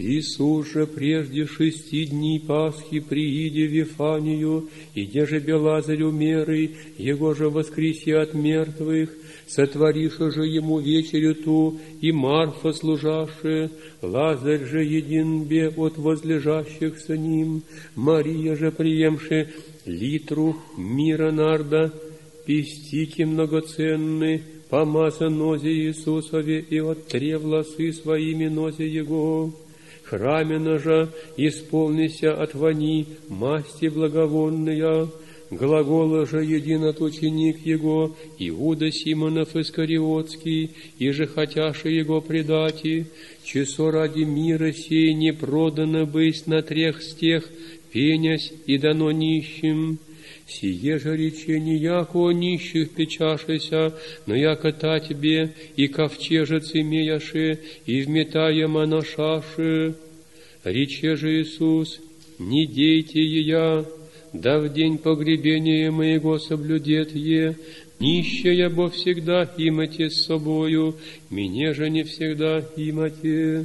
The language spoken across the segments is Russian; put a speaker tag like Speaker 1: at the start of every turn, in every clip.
Speaker 1: Иисус же прежде 6 дней Пасхи прииде в Вифанию, и деже бе Лазарю меры, его же воскреси от мертвых, сотвориша же ему вечерю ту, и Марфа служавшая, Лазарь же един бе от возлежащих с ним, Мария же приемши литру мира нарда, пестики многоценны, помаза нозе Иисусове и оттре волосы своими нозе Его. Храмена же исполнися от вони масти благовонная, глагола же един от ученик Его, Иуда Симонов Искариотский, и же хотяши Его предати, часо ради мира сей не продано быть на трех стех, пенясь и дано нищим. Сие же речение, яко о нищих печашися, но яко та тебе и ковчежец имеяши, и вметая моношаши. Рече же Иисус, не дейте ея, да в день погребения моего соблюдет е, нищая бо всегда имате с собою, мне же не всегда имате.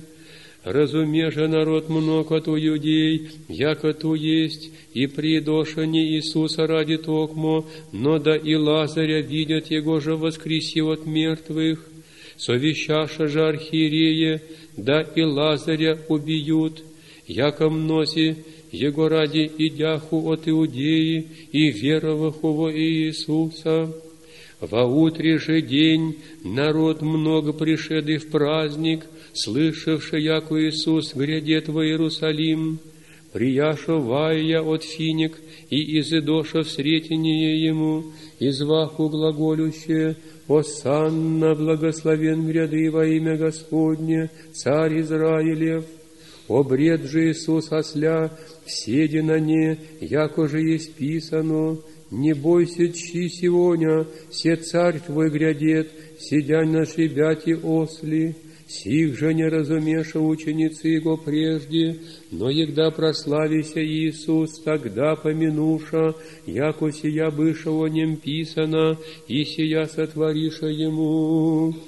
Speaker 1: Разуме же народ много ту юдей, яко ту есть, и придошение Иисуса ради токмо, но да и Лазаря видят его же воскреси от мертвых. Совещаша же архиерея, да и Лазаря убьют, яко мнози его ради идяху от Иудеи и вероваху во Иисуса. Во утре же день народ много пришедый в праздник, слышавши, яко Иисус грядет во Иерусалим, прияша вая от финик и изыдоша в сретение ему, изваху глаголюще, «Осанна, благословен гряды во имя Господне, Царь Израилев». Обред же Иисус осля, вседи на не, яко же есть писано, «Не бойся, чьи сегодня, се Царь твой грядет, сидя на шебяти осли». Сих же не разумеша ученицы Его прежде, но егда прославися Иисус, тогда помянуша, яко сия быша о нем писано, и сия сотвориша Ему.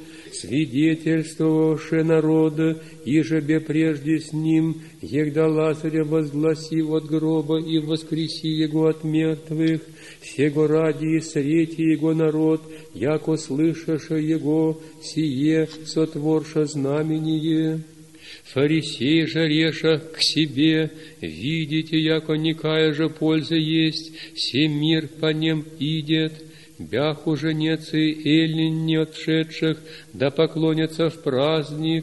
Speaker 1: Свидетельствовавши народа, ижебе прежде с ним, егда Лазаря возгласи от гроба и воскреси его от мертвых, сего ради и срети его народ, яко слышаша его, сие сотворша знамение. Фарисей же реша к себе, видите, яко никая же польза есть, се мир по нем идет. Бяху женецы эллин не отшедших, да поклонятся в праздник,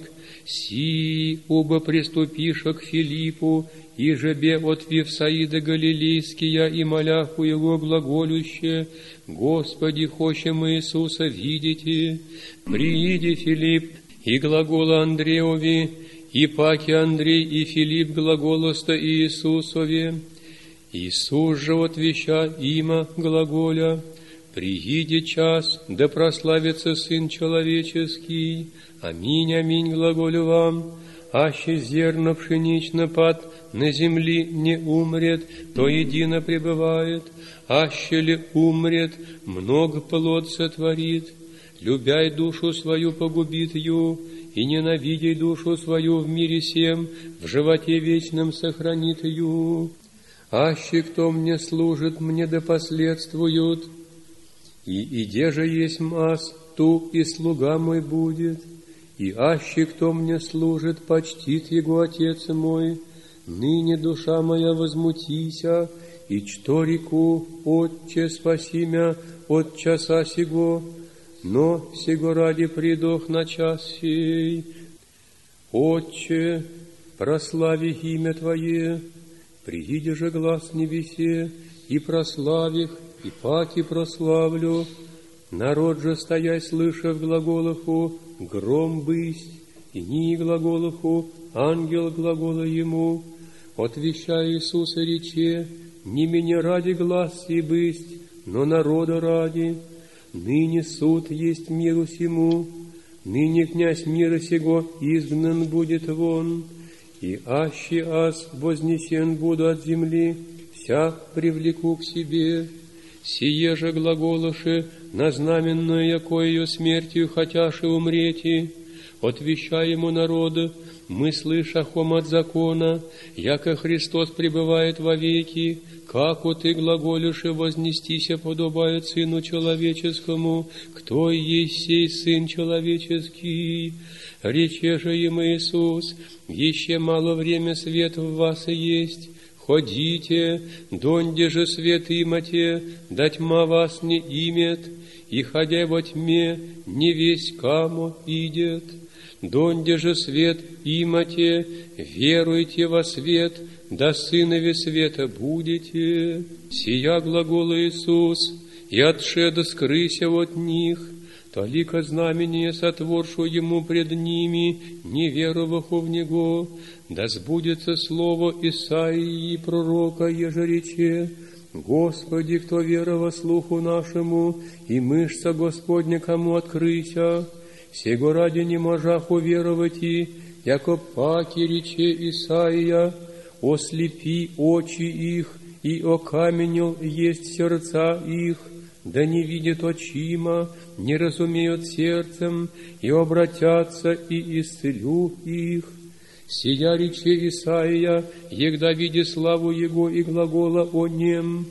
Speaker 1: си оба приступиша к Филиппу, и жебе от Вифсаида Галилейския и моляху его глаголюще, Господи, хочем Иисуса видите. Прииди Филипп и глагола Андреови, и паки Андрей и Филипп глаголоста Иисусове. Иисус же отвеща има глаголя, прииди час, да прославится Сын Человеческий. Аминь, аминь, глаголю вам. Аще зерно пшенично пад на земли не умрет, то едино пребывает. Аще ли умрет, много плод сотворит. Любяй душу свою погубит ю, и ненавидей душу свою в мире сем, в животе вечном сохранит ю. Аще кто мне служит, мне да последствуют. И иде же есть мас, ту и слуга мой будет, и аще кто мне служит, почтит его Отец мой. Ныне душа моя возмутися, и что реку, Отче, спаси мя от часа сего, но сего ради придох на час сей. Отче, прослави имя Твое, прииди же глас небесе, и прослави их, и паки прославлю. Народ же, стояй, слышав глаголаху, гром бысть, и ни глаголаху, ангел глагола ему. Отвещая Иисуса рече, не меня ради глас и бысть, но народа ради. Ныне суд есть миру сему, ныне князь мира сего изгнан будет вон, и аще аз вознесен буду от земли, вся привлеку к себе. Сие же глаголоши, на знаменную, яко ее смертью хотяши умрети, отвещай ему народа, мы слышахом от закона, яко Христос пребывает вовеки, как ты глаголишь и вознестися подобает Сыну Человеческому, кто и есть сей Сын Человеческий? Рече же им Иисус, еще мало время свет в вас и есть. Ходите, донде же свет имате, да тьма вас не имет, и ходя во тьме, не весь камо идет. Донде же свет имате, веруйте во свет, да сынови света будете. Сия глагол Иисус, и отшеда скрыся от них, толика знамение сотворшу ему пред ними, не вероваху в него, да сбудется слово Исаии пророка, еже рече: Господи, кто верова слуху нашему, и мышца Господня кому открыся, сего ради не можах уверовать, яко паки рече Исаия, ослепи очи их, и окаменел есть сердца их, да не видят очима, не разумеют сердцем, и обратятся, и исцелю их. Сия рече Исаия, егда види славу Его и глагола о нем,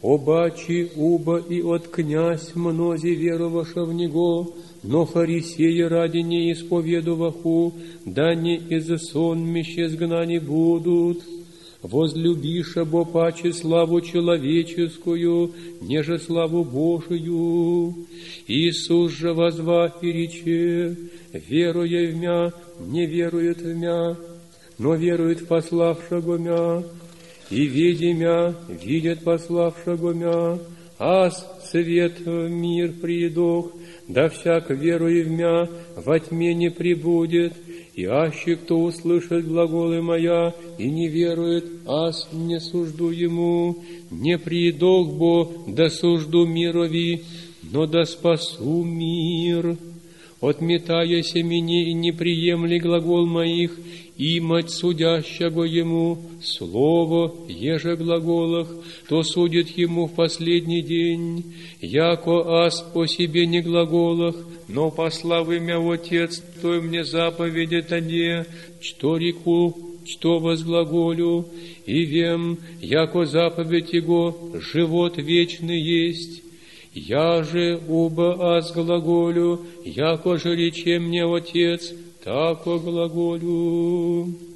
Speaker 1: обачи уба и от князь мнози вероваша в Него, но фарисеи ради не исповедуваху, да не из сонмище сгнани будут. Возлюбиша бо паче славу человеческую, неже славу Божию. Иисус же возва и рече: веруя в мя, не верует в мя, но верует в пославшего мя, и видя мя, видит пославшего мя, аз свет в мир придох, да всяк веруя в мя во тьме не пребудет. И аще кто услышит глаголы моя и не верует, аз не сужду ему, не придох бо да сужду мирови, но да спасу мир. Отметая семени и не приемли глагол моих, и мать судящего ему, слово, еже глаголах, то судит ему в последний день, яко аз по себе не глаголах, но послав имя Отец, той мне заповеди тоне, что реку, что возглаголю, и вем, яко заповедь Его живот вечный есть. Я же уба аз глаголю, яко же рече мне Отец, тако глаголю.